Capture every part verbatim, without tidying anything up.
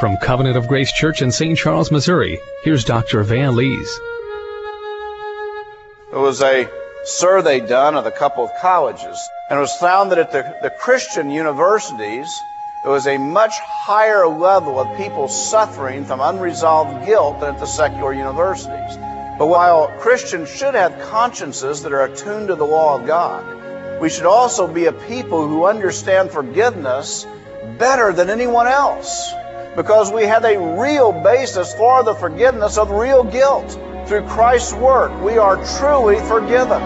From Covenant of Grace Church in Saint Charles, Missouri, here's Doctor Van Lees. There was a survey done of a couple of colleges, and it was found that at the, the Christian universities, there was a much higher level of people suffering from unresolved guilt than at the secular universities. But while Christians should have consciences that are attuned to the law of God, we should also be a people who understand forgiveness better than anyone else, because we have a real basis for the forgiveness of real guilt. Through Christ's work, we are truly forgiven.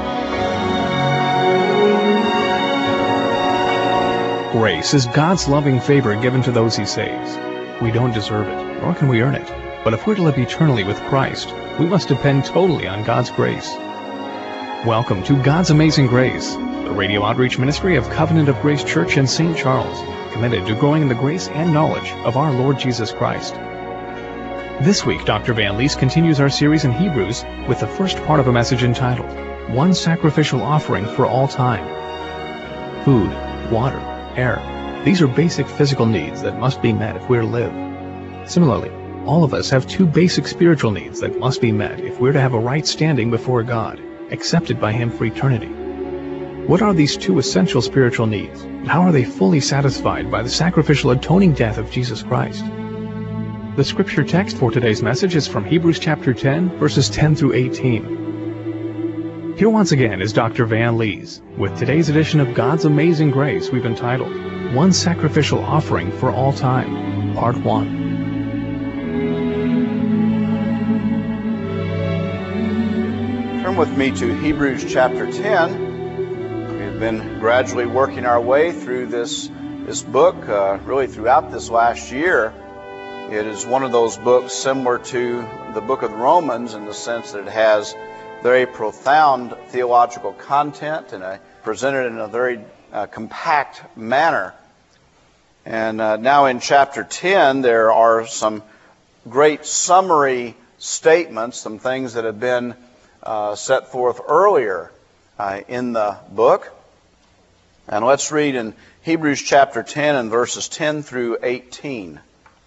Grace is God's loving favor given to those He saves. We don't deserve it, nor can we earn it. But if we're to live eternally with Christ, we must depend totally on God's grace. Welcome to God's Amazing Grace, the radio outreach ministry of Covenant of Grace Church in Saint Charles, committed to growing in the grace and knowledge of our Lord Jesus Christ. This week, Doctor Van Lees continues our series in Hebrews with the first part of a message entitled, One Sacrificial Offering for All Time. Food, water, air. These are basic physical needs that must be met if we're to live. Similarly, all of us have two basic spiritual needs that must be met if we're to have a right standing before God, accepted by Him for eternity. What are these two essential spiritual needs, and how are they fully satisfied by the sacrificial atoning death of Jesus Christ? The scripture text for today's message is from Hebrews chapter ten, verses ten through eighteen. Here once again is Doctor Van Lees with today's edition of God's Amazing Grace we've entitled, One Sacrificial Offering for All Time, Part one. Turn with me to Hebrews chapter ten. We've been gradually working our way through this, this book, uh, really throughout this last year. It is one of those books similar to the book of Romans in the sense that it has very profound theological content and uh, presented in a very uh, compact manner. And uh, now in chapter ten, there are some great summary statements, some things that have been uh, set forth earlier uh, in the book. And let's read in Hebrews chapter ten and verses ten through eighteen.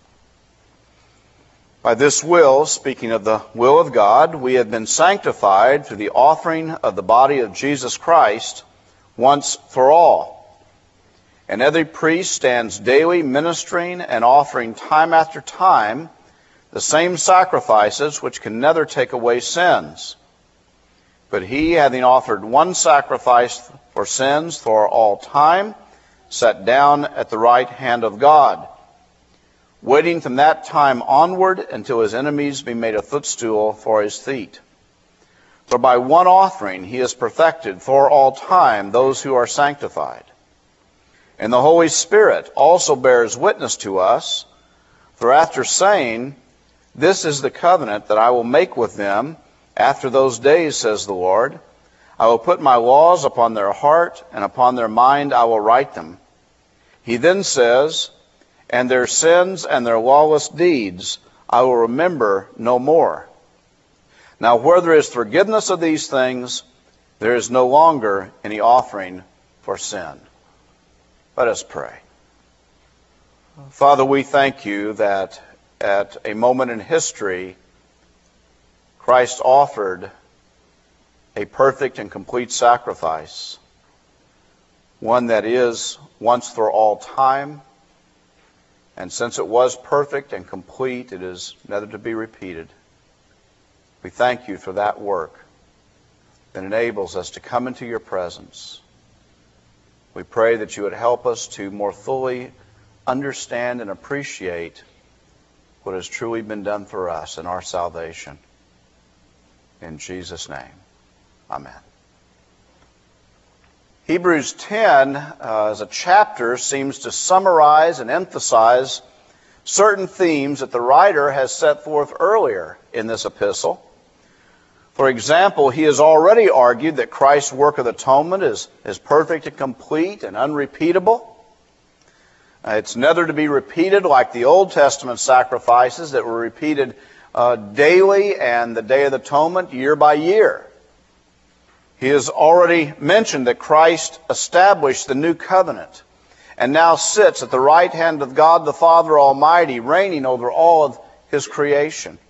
By this will, speaking of the will of God, we have been sanctified through the offering of the body of Jesus Christ once for all. And every priest stands daily ministering and offering time after time the same sacrifices which can never take away sins. But he, having offered one sacrifice for sins for all time, sat down at the right hand of God, waiting from that time onward until his enemies be made a footstool for his feet. For by one offering he has perfected for all time those who are sanctified. And the Holy Spirit also bears witness to us, for after saying, This is the covenant that I will make with them after those days, says the Lord, I will put my laws upon their heart, and upon their mind I will write them. He then says, And their sins and their lawless deeds I will remember no more. Now where there is forgiveness of these things, there is no longer any offering for sin. Let us pray. Father, we thank you that at a moment in history, Christ offered a perfect and complete sacrifice, one that is once for all time. And since it was perfect and complete, it is never to be repeated. We thank you for that work that enables us to come into your presence. We pray that you would help us to more fully understand and appreciate what has truly been done for us in our salvation. In Jesus' name, amen. Hebrews ten, uh, as a chapter, seems to summarize and emphasize certain themes that the writer has set forth earlier in this epistle. For example, he has already argued that Christ's work of atonement is, is perfect and complete and unrepeatable. Uh, it's never to be repeated like the Old Testament sacrifices that were repeated uh, daily and the Day of Atonement year by year. He has already mentioned that Christ established the new covenant and now sits at the right hand of God the Father Almighty, reigning over all of His creation.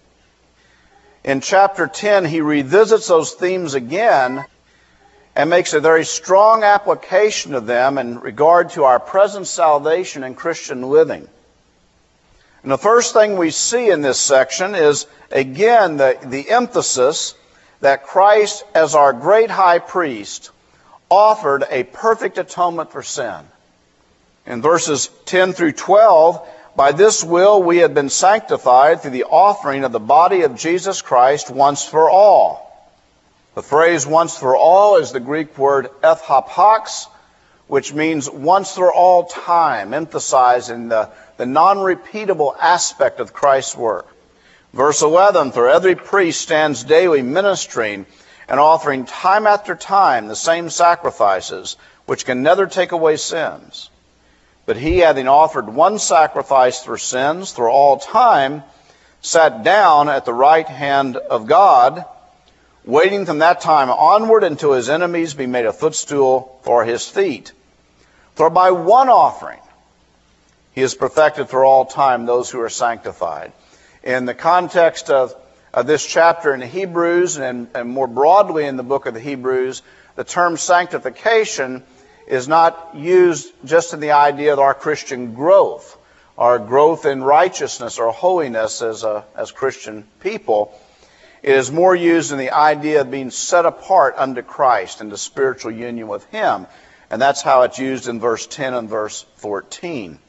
In chapter ten, he revisits those themes again and makes a very strong application of them in regard to our present salvation and Christian living. And the first thing we see in this section is, again, the, the emphasis that Christ, as our great high priest, offered a perfect atonement for sin. In verses ten through twelve, by this will we have been sanctified through the offering of the body of Jesus Christ once for all. The phrase once for all is the Greek word ethhapax, which means once for all time, emphasizing the, the non-repeatable aspect of Christ's work. Verse eleven, for every priest stands daily ministering and offering time after time the same sacrifices, which can never take away sins. But he, having offered one sacrifice for sins for all time, sat down at the right hand of God, waiting from that time onward until his enemies be made a footstool for his feet. For by one offering he has perfected for all time those who are sanctified. In the context of, of this chapter in Hebrews, and, and more broadly in the book of the Hebrews, the term sanctification is not used just in the idea of our Christian growth, our growth in righteousness or holiness as a, as Christian people. It is more used in the idea of being set apart unto Christ and the spiritual union with Him. And that's how it's used in verse ten and verse fourteen.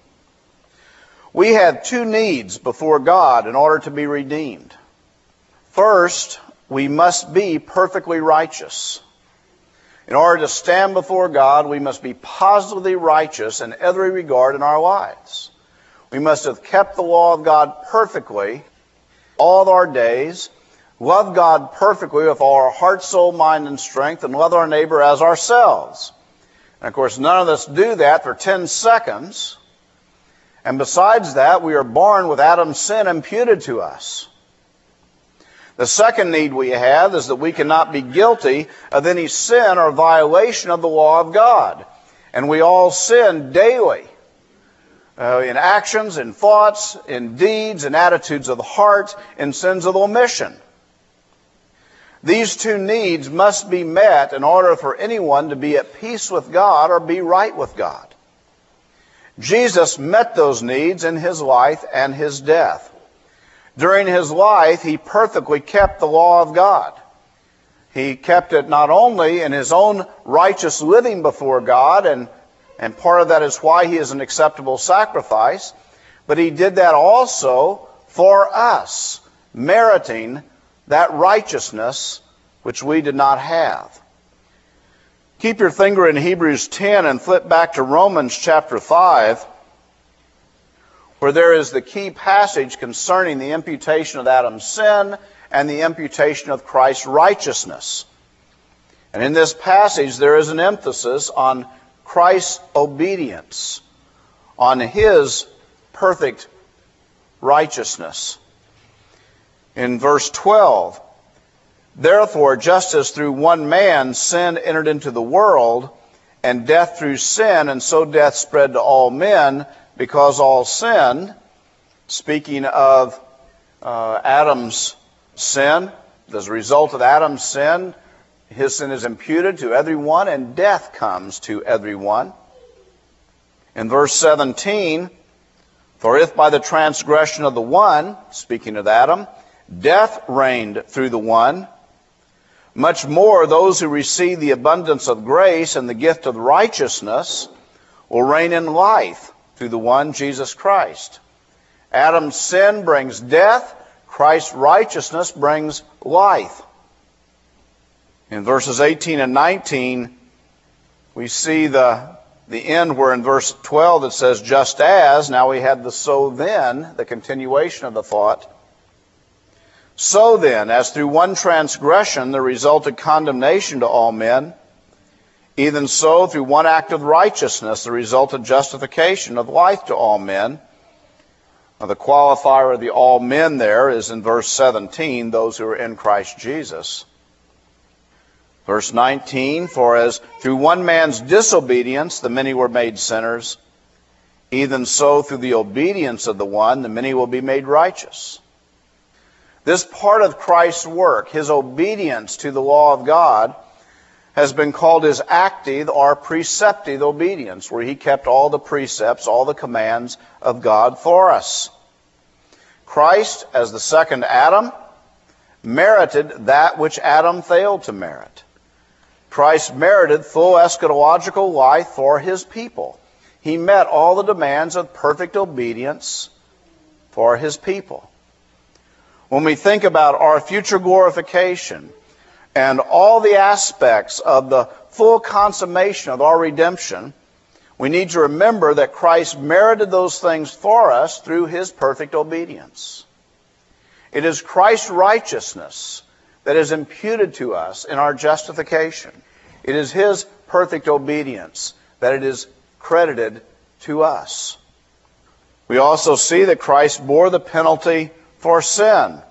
We have two needs before God in order to be redeemed. First, we must be perfectly righteous. In order to stand before God, we must be positively righteous in every regard in our lives. We must have kept the law of God perfectly all of our days, love God perfectly with all our heart, soul, mind, and strength, and love our neighbor as ourselves. And of course, none of us do that for ten seconds. And besides that, we are born with Adam's sin imputed to us. The second need we have is that we cannot be guilty of any sin or violation of the law of God. And we all sin daily uh, in actions, in thoughts, in deeds, in attitudes of the heart, in sins of omission. These two needs must be met in order for anyone to be at peace with God or be right with God. Jesus met those needs in His life and His death. During His life, He perfectly kept the law of God. He kept it not only in His own righteous living before God, and, and part of that is why He is an acceptable sacrifice, but He did that also for us, meriting that righteousness which we did not have. Keep your finger in Hebrews ten and flip back to Romans chapter five, where there is the key passage concerning the imputation of Adam's sin and the imputation of Christ's righteousness. And in this passage there is an emphasis on Christ's obedience, on His perfect righteousness. In verse twelve, therefore, just as through one man sin entered into the world, and death through sin, and so death spread to all men, because all sinned, speaking of uh, Adam's sin, as a result of Adam's sin, his sin is imputed to everyone, and death comes to everyone. In verse seventeen, for if by the transgression of the one, speaking of Adam, death reigned through the one, much more those who receive the abundance of grace and the gift of righteousness will reign in life through the one, Jesus Christ. Adam's sin brings death. Christ's righteousness brings life. In verses eighteen and nineteen, we see the, the end where in verse twelve it says, just as, now we have the so then, the continuation of the thought. So then, as through one transgression there resulted condemnation to all men, even so through one act of righteousness there resulted justification of life to all men. Now, the qualifier of the all men there is in verse seventeen, those who are in Christ Jesus. Verse nineteen, for as through one man's disobedience the many were made sinners, Even so, through the obedience of the one, the many will be made righteous. This part of Christ's work, his obedience to the law of God, has been called his active or preceptive obedience, where he kept all the precepts, all the commands of God for us. Christ, as the second Adam, merited that which Adam failed to merit. Christ merited full eschatological life for his people. He met all the demands of perfect obedience for his people. When we think about our future glorification and all the aspects of the full consummation of our redemption, we need to remember that Christ merited those things for us through his perfect obedience. It is Christ's righteousness that is imputed to us in our justification. It is his perfect obedience that it is credited to us. We also see that Christ bore the penalty for sin.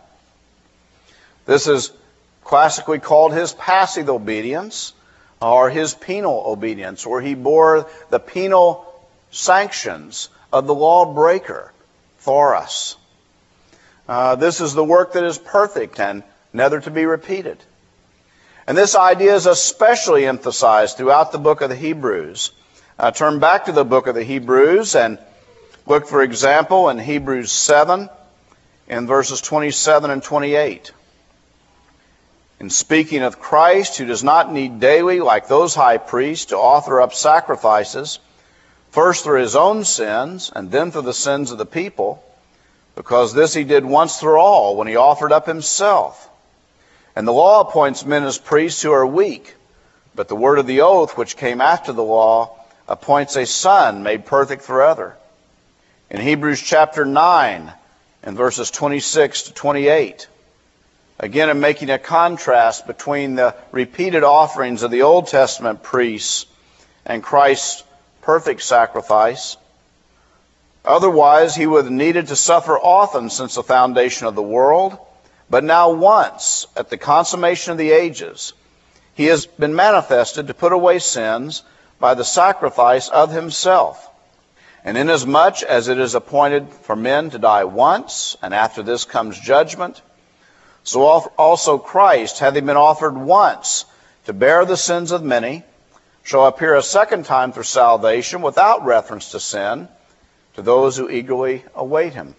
This is classically called his passive obedience or his penal obedience, where he bore the penal sanctions of the lawbreaker for us. Uh, this is the work that is perfect and never to be repeated. And this idea is especially emphasized throughout the book of the Hebrews. Uh, turn back to the book of the Hebrews and look, for example, in Hebrews seven in verses twenty-seven and twenty-eight. In speaking of Christ, who does not need daily, like those high priests, to offer up sacrifices, first for his own sins and then for the sins of the people, because this he did once for all when he offered up himself. And the law appoints men as priests who are weak, but the word of the oath which came after the law appoints a son made perfect forever. In Hebrews chapter nine, in verses twenty-six to twenty-eight, again, in making a contrast between the repeated offerings of the Old Testament priests and Christ's perfect sacrifice. Otherwise, he would have needed to suffer often since the foundation of the world. But now once, at the consummation of the ages, he has been manifested to put away sins by the sacrifice of himself. And inasmuch as it is appointed for men to die once, and after this comes judgment, so also Christ, having been offered once to bear the sins of many, shall appear a second time for salvation without reference to sin to those who eagerly await him.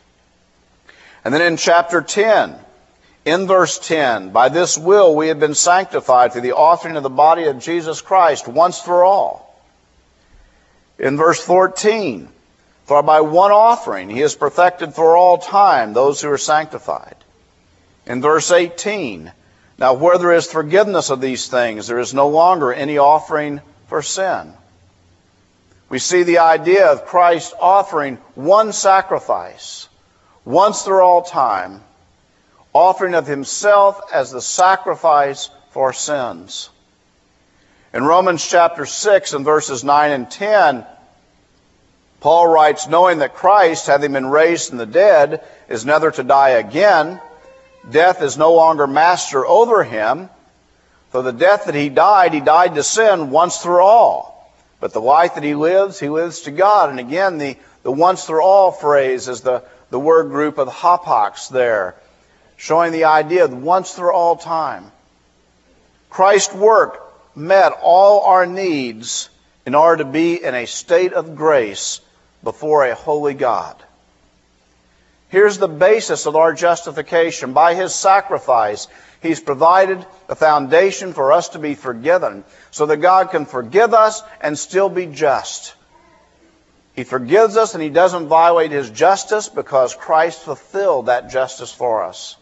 And then in chapter ten, in verse ten, by this will we have been sanctified through the offering of the body of Jesus Christ once for all. In verse fourteen, for by one offering he has perfected for all time those who are sanctified. In verse eighteen, now where there is forgiveness of these things, there is no longer any offering for sin. We see the idea of Christ offering one sacrifice, once for all time, offering of himself as the sacrifice for sins. In Romans chapter six and verses nine and ten, Paul writes, knowing that Christ, having been raised from the dead, is never to die again, death is no longer master over him. For the death that he died, he died to sin once for all. But the life that he lives, he lives to God. And again, the, the once for all phrase is the, the word group of hapax there, showing the idea of once for all time. Christ's work met all our needs in order to be in a state of grace before a holy God. Here's the basis of our justification. By his sacrifice, he's provided the foundation for us to be forgiven so that God can forgive us and still be just. He forgives us and he doesn't violate his justice because Christ fulfilled that justice for us.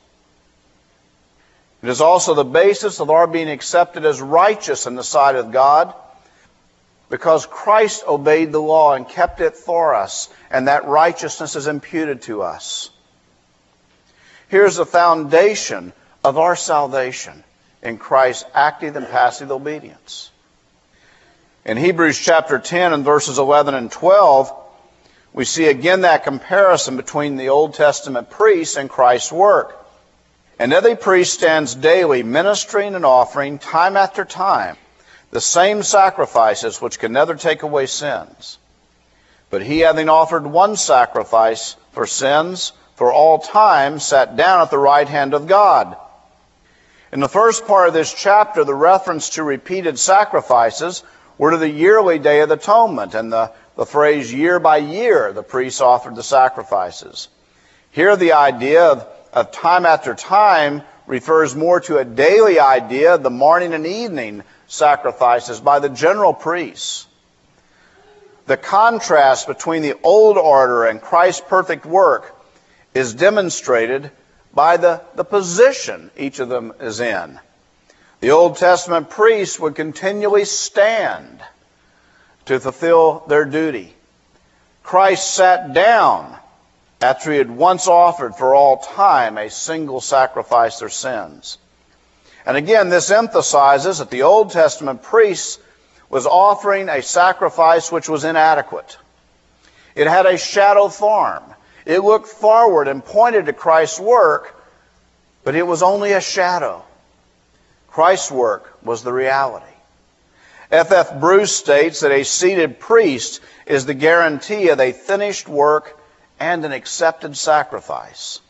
It is also the basis of our being accepted as righteous in the sight of God because Christ obeyed the law and kept it for us, and that righteousness is imputed to us. Here's the foundation of our salvation in Christ's active and passive obedience. In Hebrews chapter ten and verses eleven and twelve, we see again that comparison between the Old Testament priests and Christ's work. And every priest stands daily ministering and offering time after time the same sacrifices which can never take away sins. But he, having offered one sacrifice for sins for all time, sat down at the right hand of God. In the first part of this chapter, the reference to repeated sacrifices were to the yearly Day of Atonement, and the, the phrase year by year the priests offered the sacrifices. Here the idea of, of time after time refers more to a daily idea of the morning and evening sacrifices by the general priests. The contrast between the old order and Christ's perfect work is demonstrated by the, the position each of them is in. The Old Testament priests would continually stand to fulfill their duty. Christ sat down after he had once offered for all time a single sacrifice for sins. And again, this emphasizes that the Old Testament priests was offering a sacrifice which was inadequate. It had a shadow form. It looked forward and pointed to Christ's work, but it was only a shadow. Christ's work was the reality. F F Bruce states that a seated priest is the guarantee of a finished work and an accepted sacrifice.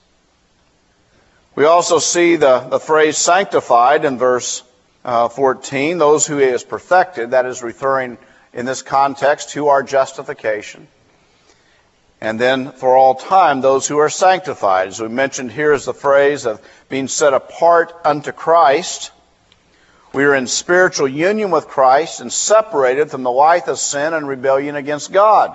We also see the, the phrase sanctified in verse uh, fourteen, those who he has perfected. That is referring in this context to our justification. And then for all time, those who are sanctified. As we mentioned, here is the phrase of being set apart unto Christ. We are in spiritual union with Christ and separated from the life of sin and rebellion against God.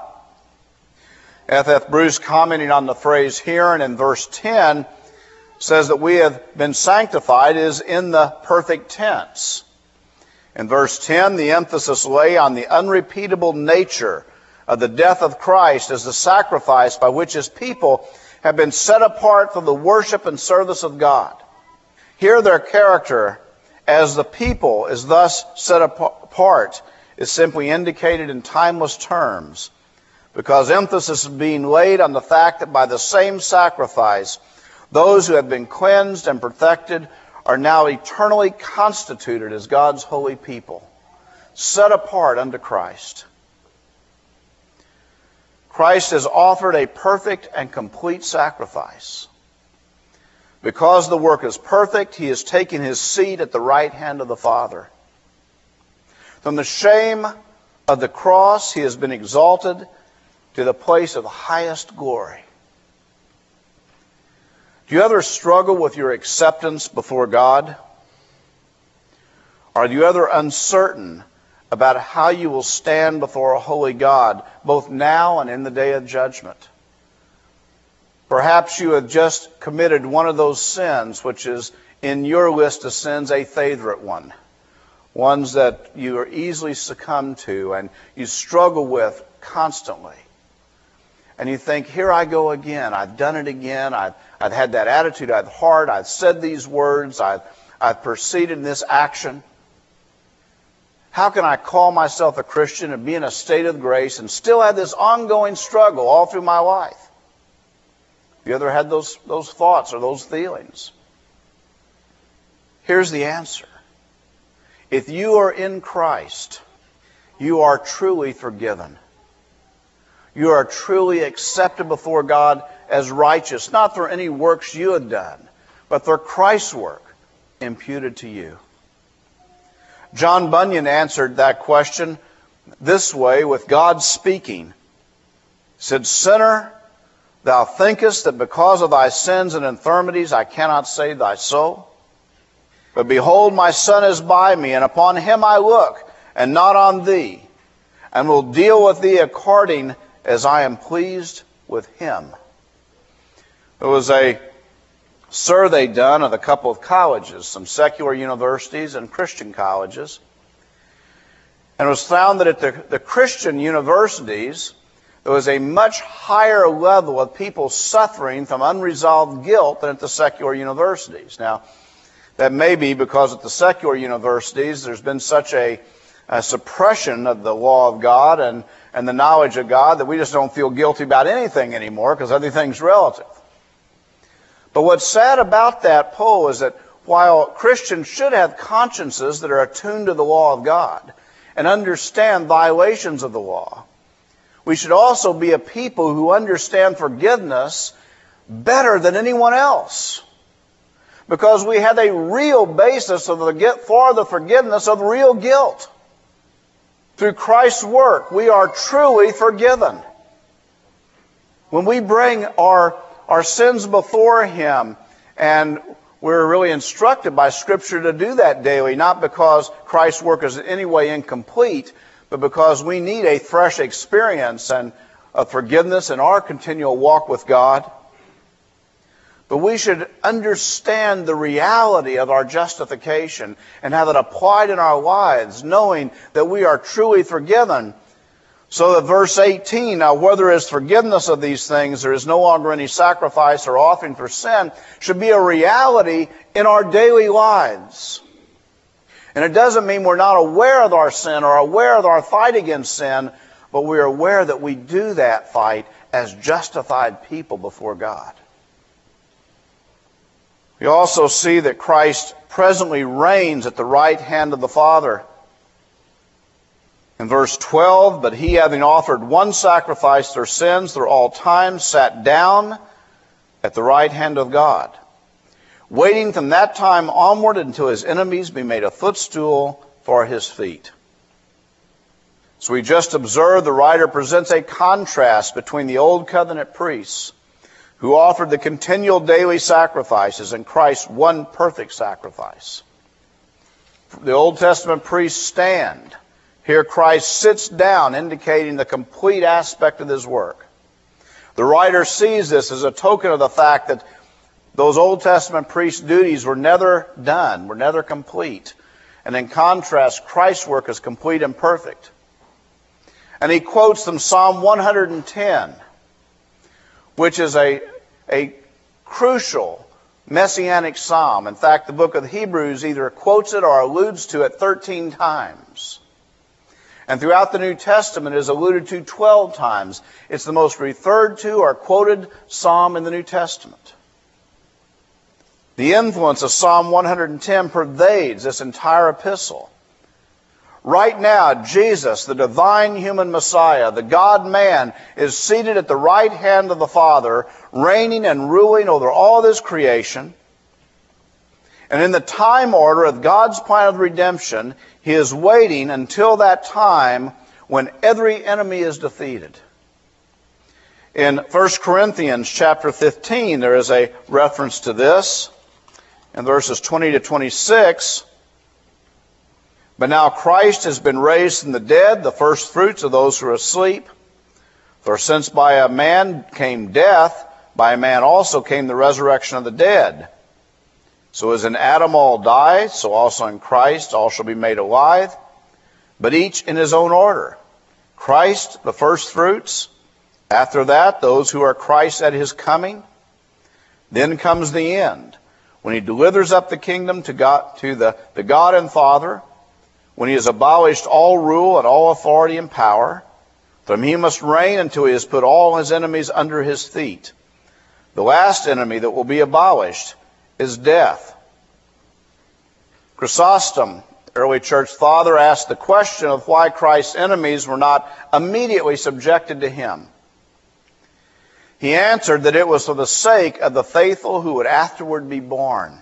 F F Bruce, commenting on the phrase here and in verse ten, says that we have been sanctified is in the perfect tense. In verse ten, the emphasis lay on the unrepeatable nature of the death of Christ as the sacrifice by which his people have been set apart for the worship and service of God. Here their character as the people is thus set apart is simply indicated in timeless terms, because emphasis is being laid on the fact that by the same sacrifice, those who have been cleansed and perfected are now eternally constituted as God's holy people, set apart unto Christ. Christ has offered a perfect and complete sacrifice. Because the work is perfect, he has taken his seat at the right hand of the Father. From the shame of the cross, he has been exalted to the place of highest glory. Do you ever struggle with your acceptance before God? Are you ever uncertain about how you will stand before a holy God, both now and in the day of judgment? Perhaps you have just committed one of those sins which is in your list of sins a favorite one. Ones that you are easily succumb to and you struggle with constantly. And you think, here I go again. I've done it again. I've, I've had that attitude. I've heart. I've said these words. I've, I've proceeded in this action. How can I call myself a Christian and be in a state of grace and still have this ongoing struggle all through my life? Have you ever had those, those thoughts or those feelings? Here's the answer. If you are in Christ, you are truly forgiven. You are truly accepted before God as righteous, not for any works you have done, but for Christ's work imputed to you. John Bunyan answered that question this way with God speaking. He said, "Sinner, thou thinkest that because of thy sins and infirmities I cannot save thy soul. But behold, my Son is by me, and upon him I look, and not on thee, and will deal with thee according as I am pleased with him." There was a survey done of a couple of colleges, some secular universities and Christian colleges. And it was found that at the, the Christian universities, there was a much higher level of people suffering from unresolved guilt than at the secular universities. Now, that may be because at the secular universities there's been such a, a suppression of the law of God and, and the knowledge of God that we just don't feel guilty about anything anymore because everything's relative. But what's sad about that poll is that while Christians should have consciences that are attuned to the law of God and understand violations of the law, we should also be a people who understand forgiveness better than anyone else. Because we have a real basis of the, for the forgiveness of real guilt. Through Christ's work, we are truly forgiven. When we bring our, our sins before Him, and we're really instructed by Scripture to do that daily, not because Christ's work is in any way incomplete, but because we need a fresh experience and of forgiveness in our continual walk with God. But we should understand the reality of our justification and have it applied in our lives, knowing that we are truly forgiven. So that verse eighteen, now where there is forgiveness of these things, there is no longer any sacrifice or offering for sin, should be a reality in our daily lives. And it doesn't mean we're not aware of our sin or aware of our fight against sin, but we're aware that we do that fight as justified people before God. We also see that Christ presently reigns at the right hand of the Father. In verse twelve, but He, having offered one sacrifice for sins through all time, sat down at the right hand of God, waiting from that time onward until His enemies be made a footstool for His feet. So we just observed the writer presents a contrast between the Old Covenant priests, who offered the continual daily sacrifices, and Christ's one perfect sacrifice. The Old Testament priests stand. Here Christ sits down, indicating the complete aspect of His work. The writer sees this as a token of the fact that those Old Testament priests' duties were never done, were never complete. And in contrast, Christ's work is complete and perfect. And he quotes from Psalm one hundred ten, which is a, a crucial messianic psalm. In fact, the book of Hebrews either quotes it or alludes to it thirteen times. And throughout the New Testament it is alluded to twelve times. It's the most referred to or quoted psalm in the New Testament. The influence of Psalm one hundred ten pervades this entire epistle. Right now, Jesus, the divine human Messiah, the God-man, is seated at the right hand of the Father, reigning and ruling over all this creation. And in the time order of God's plan of redemption, He is waiting until that time when every enemy is defeated. In First Corinthians chapter fifteen, there is a reference to this. In verses twenty to twenty-six, but now Christ has been raised from the dead, the first fruits of those who are asleep. For since by a man came death, by a man also came the resurrection of the dead. So as in Adam all die, so also in Christ all shall be made alive, but each in his own order. Christ, the first fruits. After that, those who are Christ at His coming. Then comes the end, when He delivers up the kingdom to God, to the, the God and Father, when He has abolished all rule and all authority and power. From He must reign until He has put all His enemies under His feet. The last enemy that will be abolished is death. Chrysostom, early church father, asked the question of why Christ's enemies were not immediately subjected to Him. He answered that it was for the sake of the faithful who would afterward be born.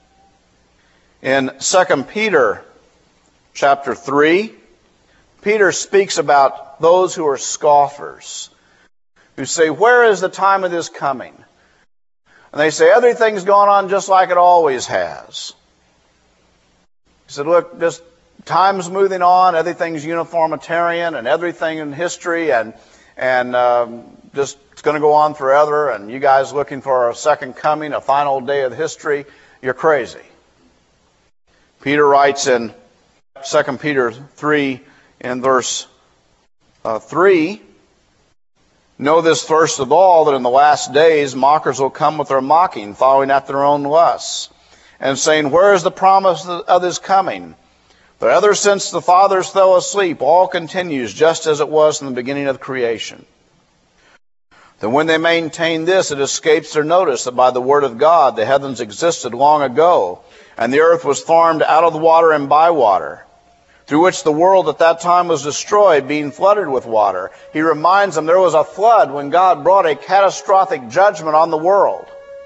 In Second Peter chapter three, Peter speaks about those who are scoffers, who say, where is the time of His coming? And they say, everything's going on just like it always has. He said, look, just time's moving on, everything's uniformitarian, and everything in history, and and um, just it's going to go on forever, and you guys looking for a second coming, a final day of history, you're crazy. Peter writes in Second Peter three, in verse uh, three, know this first of all, that in the last days mockers will come with their mocking, following after their own lusts, and saying, where is the promise of His coming? For ever since the fathers fell asleep, all continues just as it was from the beginning of creation. Then when they maintain this, it escapes their notice that by the word of God the heavens existed long ago, and the earth was formed out of the water and by water, through which the world at that time was destroyed, being flooded with water. He reminds them there was a flood when God brought a catastrophic judgment on the world.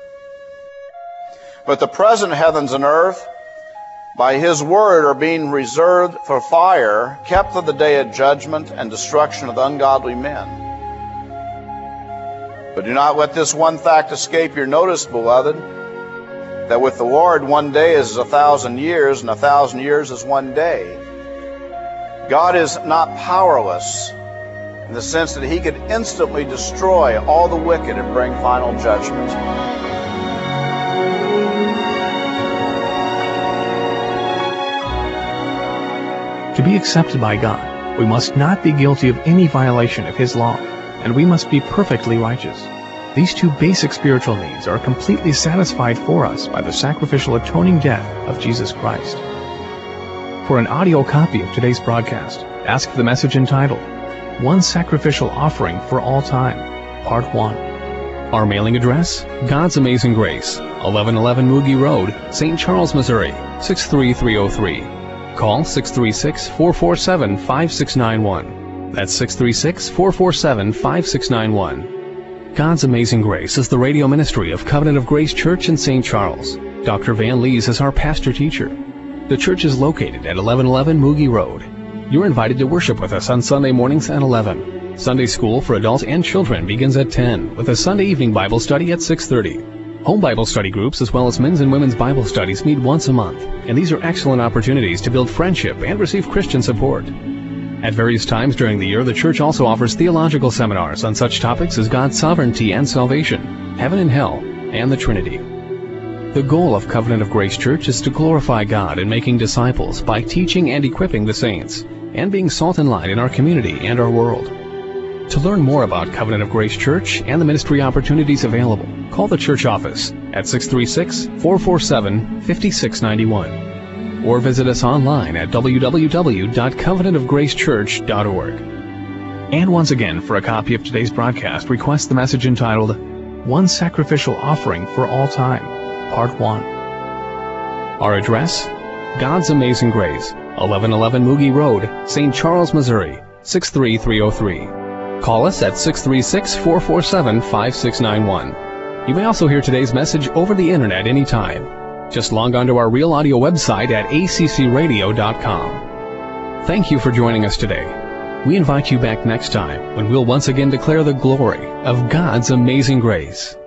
But the present heavens and earth, by His word, are being reserved for fire, kept for the day of judgment and destruction of ungodly men. But do not let this one fact escape your notice, beloved, that with the Lord one day is a thousand years, and a thousand years is one day. God is not powerless in the sense that He could instantly destroy all the wicked and bring final judgment. To be accepted by God, we must not be guilty of any violation of His law, and we must be perfectly righteous. These two basic spiritual needs are completely satisfied for us by the sacrificial atoning death of Jesus Christ. For an audio copy of today's broadcast, ask for the message entitled, One Sacrificial Offering for All Time, Part one. Our mailing address, God's Amazing Grace, eleven eleven Moogie Road, Saint Charles, Missouri, six three three oh three. Call six three six, four four seven, five six nine one. That's six three six, four four seven, five six nine one. God's Amazing Grace is the radio ministry of Covenant of Grace Church in Saint Charles. Doctor Van Lees is our pastor-teacher. The church is located at eleven eleven Moogie Road. You're invited to worship with us on Sunday mornings at eleven. Sunday school for adults and children begins at ten, with a Sunday evening Bible study at six thirty. Home Bible study groups as well as men's and women's Bible studies meet once a month, and these are excellent opportunities to build friendship and receive Christian support. At various times during the year, the church also offers theological seminars on such topics as God's sovereignty and salvation, heaven and hell, and the Trinity. The goal of Covenant of Grace Church is to glorify God in making disciples by teaching and equipping the saints, and being salt and light in our community and our world. To learn more about Covenant of Grace Church and the ministry opportunities available, call the church office at six three six, four four seven, five six nine one or visit us online at w w w dot covenant of grace church dot org. And once again, for a copy of today's broadcast, request the message entitled, One Sacrificial Offering for All Time, Part one. Our address, God's Amazing Grace, eleven eleven Moogie Road, Saint Charles, Missouri, six three three oh three. Call us at six three six, four four seven, five six nine one. You may also hear today's message over the internet anytime. Just log on to our Real Audio website at a c c radio dot com. Thank you for joining us today. We invite you back next time when we'll once again declare the glory of God's amazing grace.